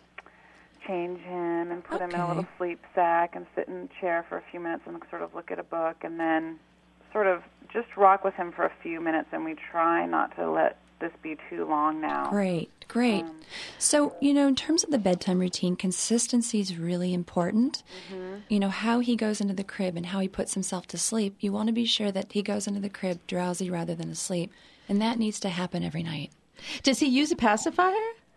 change him and put okay. him in a little sleep sack and sit in a chair for a few minutes and sort of look at a book, and then sort of just rock with him for a few minutes, and we try not to let this be too long now. Great, great. Um, so, you know, in terms of the bedtime routine, consistency is really important. Mm-hmm. You know, how he goes into the crib and how he puts himself to sleep, you want to be sure that he goes into the crib drowsy rather than asleep, and that needs to happen every night. Does he use a pacifier?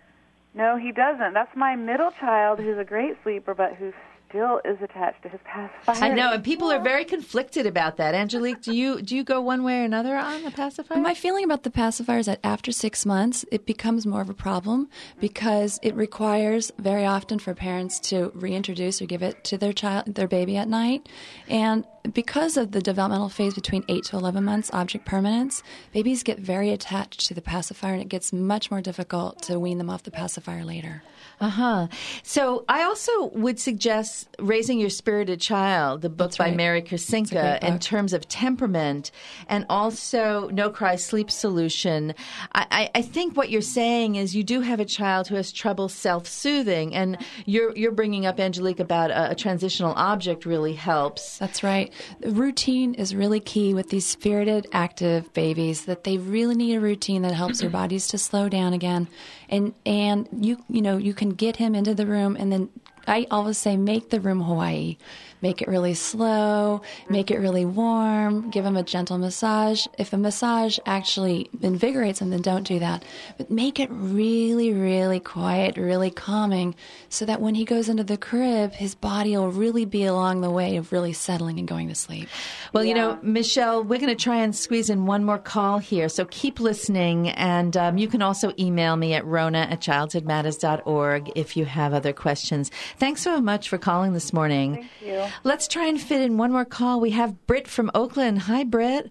No, he doesn't. That's my middle child, who's a great sleeper, but who still is attached to his pacifier. I know, and people are very conflicted about that. Angelique, do you do you go one way or another on the pacifier? My feeling about the pacifier is that after six months, it becomes more of a problem because it requires very often for parents to reintroduce or give it to their child, their baby at night, and because of the developmental phase between eight to eleven months, object permanence, babies get very attached to the pacifier, and it gets much more difficult to wean them off the pacifier later. Uh-huh. So I also would suggest Raising Your Spirited Child, the book That's by right. Mary Krasinska, in terms of temperament, and also No Cry Sleep Solution. I, I, I think what you're saying is you do have a child who has trouble self-soothing, and you're, you're bringing up, Angelique, about a, a transitional object really helps. That's right. The routine is really key with these spirited, active babies, that they really need a routine that helps their bodies to slow down again. And and you you know, you can get him into the room, and then I always say make the room Hawaii. Make it really slow, make it really warm, give him a gentle massage. If a massage actually invigorates him, then don't do that. But make it really, really quiet, really calming, so that when he goes into the crib, his body will really be along the way of really settling and going to sleep. Well, yeah. you know, Michelle, we're going to try and squeeze in one more call here, so keep listening. And um, you can also email me at rona at childhood matters dot org if you have other questions. Thanks so much for calling this morning. Thank you. Let's try and fit in one more call. We have Britt from Oakland. Hi, Britt.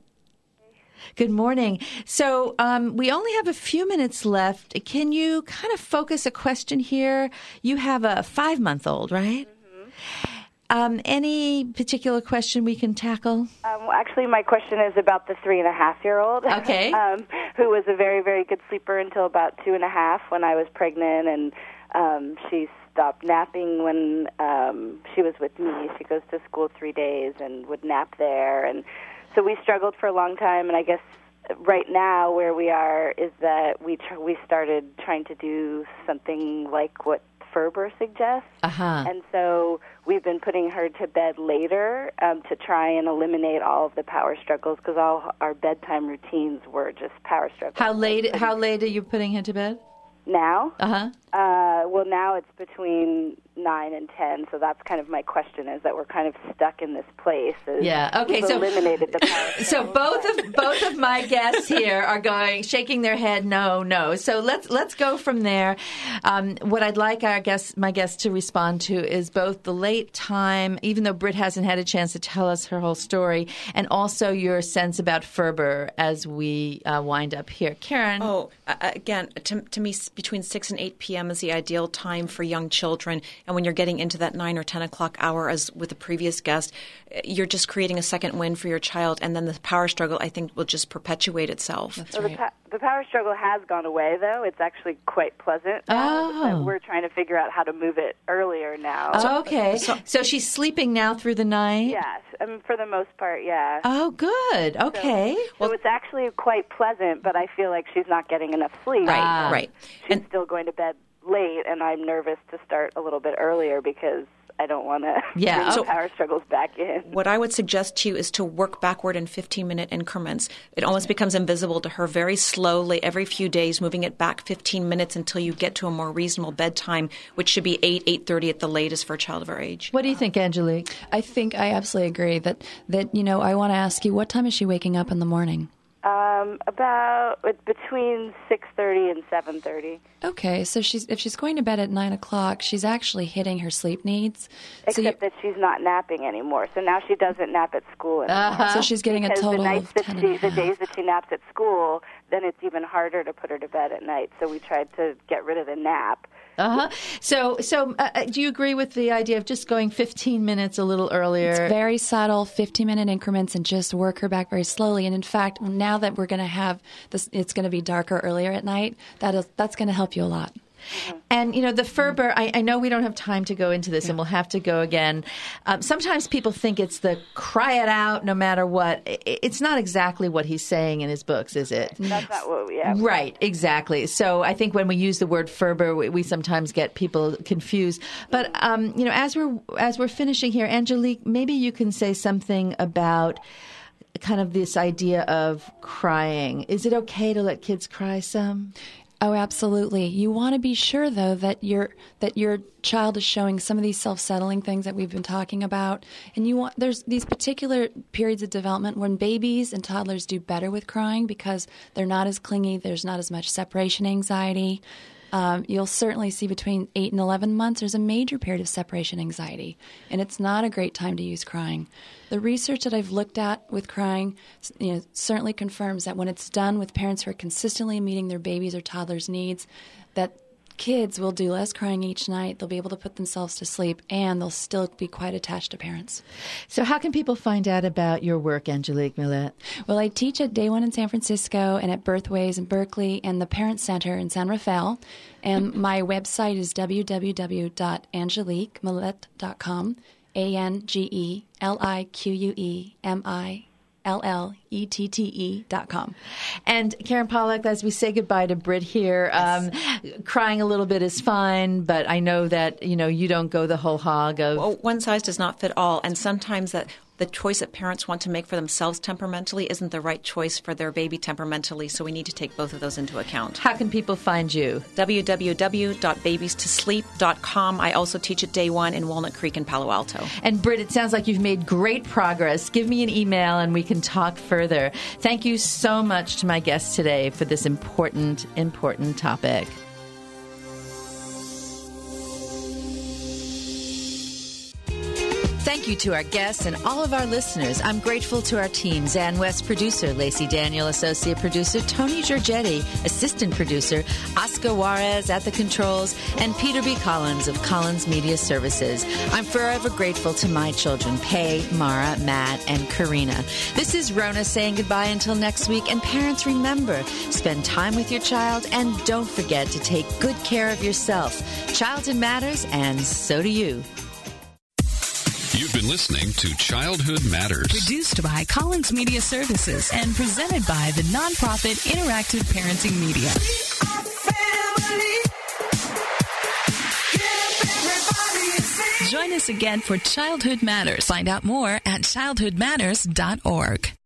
Good morning. So um, we only have a few minutes left. Can you kind of focus a question here? You have a five-month-old, right? Mm-hmm. Um, any particular question we can tackle? Um, well, actually, my question is about the three and a half year old. Okay. um, who was a very, very good sleeper until about two and a half when I was pregnant, and um, she stopped napping when um, she was with me. She goes to school three days and would nap there, and so we struggled for a long time. And I guess right now where we are is that we tr- we started trying to do something like what Ferber suggests. Uh-huh. And so we've been putting her to bed later um, to try and eliminate all of the power struggles, because all our bedtime routines were just power struggles. How late? How late are you putting him to bed? Now? Uh-huh. Uh, well, now it's between nine and ten, so that's kind of my question, is that we're kind of stuck in this place. Is Yeah, okay, we've so- eliminated the power So both of both of my guests here are going shaking their head no, no. So let's let's go from there. Um, what I'd like our guests, my guests, to respond to is both the late time, even though Britt hasn't had a chance to tell us her whole story, and also your sense about Ferber as we uh, wind up here. Karen. Oh, uh, again, to, to me, s- between six and eight p.m. is the ideal time for young children. And when you're getting into that nine or ten o'clock hour, as with the previous guest, you're just creating a second win for your child. And then the power struggle, I think, will just perpetuate itself. so the, pa- the power struggle has gone away, though. It's actually quite pleasant. now, Oh. but we're trying to figure out how to move it earlier now. Oh, okay. So, so she's sleeping now through the night? Yes, I mean, for the most part, yeah. Oh, good. Okay. So, so it's actually quite pleasant, but I feel like she's not getting enough sleep. Right, Ah. right. She's still going to bed late, and I'm nervous to start a little bit earlier because I don't want to Yeah. bring So- the power struggles back in. What I would suggest to you is to work backward in fifteen-minute increments. It almost becomes invisible to her very slowly every few days, moving it back fifteen minutes until you get to a more reasonable bedtime, which should be eight, eight thirty at the latest for a child of our age. What do you think, Angelique? I think I absolutely agree that, that you know, I want to ask you, what time is she waking up in the morning? Um, about uh, between six thirty and seven thirty. Okay, so she's if she's going to bed at nine o'clock, she's actually hitting her sleep needs. So Except that she's not napping anymore. So now she doesn't nap at school anymore. Uh-huh. So she's getting a Because total the nights of that ten she, and a the half. days that she naps at school, then it's even harder to put her to bed at night. So we tried to get rid of the nap. Uh-huh. So, so uh, do you agree with the idea of just going fifteen minutes a little earlier? It's very subtle, fifteen-minute increments, and just work her back very slowly. And in fact, now that we're going to have this, it's going to be darker earlier at night. That is, that's going to help you a lot. And, you know, the Ferber, I, I know we don't have time to go into this, and we'll have to go again. Um, sometimes people think it's the cry it out no matter what. I- It's not exactly what he's saying in his books, is it? That's not what we have. Right, exactly. So I think when we use the word Ferber, we, we sometimes get people confused. But um, you know, as we're as we're finishing here, Angelique, maybe you can say something about kind of this idea of crying. Is it okay to let kids cry some? Oh, absolutely. You want to be sure, though, that your that your child is showing some of these self-settling things that we've been talking about. And you want there's these particular periods of development when babies and toddlers do better with crying because they're not as clingy. There's not as much separation anxiety. Um, you'll certainly see between eight and eleven months, there's a major period of separation anxiety, and it's not a great time to use crying. The research that I've looked at with crying you know, certainly confirms that when it's done with parents who are consistently meeting their babies' or toddlers' needs, that kids will do less crying each night, they'll be able to put themselves to sleep, and they'll still be quite attached to parents. So how can people find out about your work, Angelique Millette? Well, I teach at Day One in San Francisco and at Birthways in Berkeley and the Parent Center in San Rafael. And my website is w w w dot angelique millette dot com, A N G E L I Q U E M I L L E T T E dot com. And Karen Pollack, as we say goodbye to Britt here, um, crying a little bit is fine, but I know that, you know, you don't go the whole hog of... Well, one size does not fit all, and sometimes that the choice that parents want to make for themselves temperamentally isn't the right choice for their baby temperamentally, so we need to take both of those into account. How can people find you? w w w dot babies to sleep dot com. I also teach at Day One in Walnut Creek and Palo Alto. And Britt, it sounds like you've made great progress. Give me an email and we can talk further. Thank you so much to my guests today for this important, important topic. thank you to our guests and all of our listeners. I'm grateful to our team, Zan West, producer, Lacey Daniel, associate producer, Tony Giorgetti, assistant producer, Oscar Juarez at the controls, and Peter B. Collins of Collins Media Services. I'm forever grateful to my children, Pei, Mara, Matt, and Karina. This is Rona saying goodbye until next week. And parents, remember, spend time with your child and don't forget to take good care of yourself. Childhood matters, and so do you. You've been listening to Childhood Matters. Produced by Collins Media Services and presented by the nonprofit Interactive Parenting Media. Join us again for Childhood Matters. Find out more at childhood matters dot org.